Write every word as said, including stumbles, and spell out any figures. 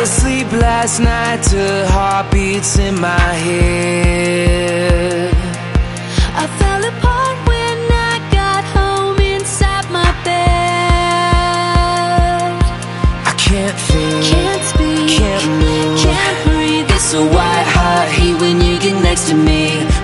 asleep last night to heartbeats in my head. I fell apart when I got home inside my bed. I can't think, Can't speak, can't move, can't breathe. it's a white hot heat when you get next to me.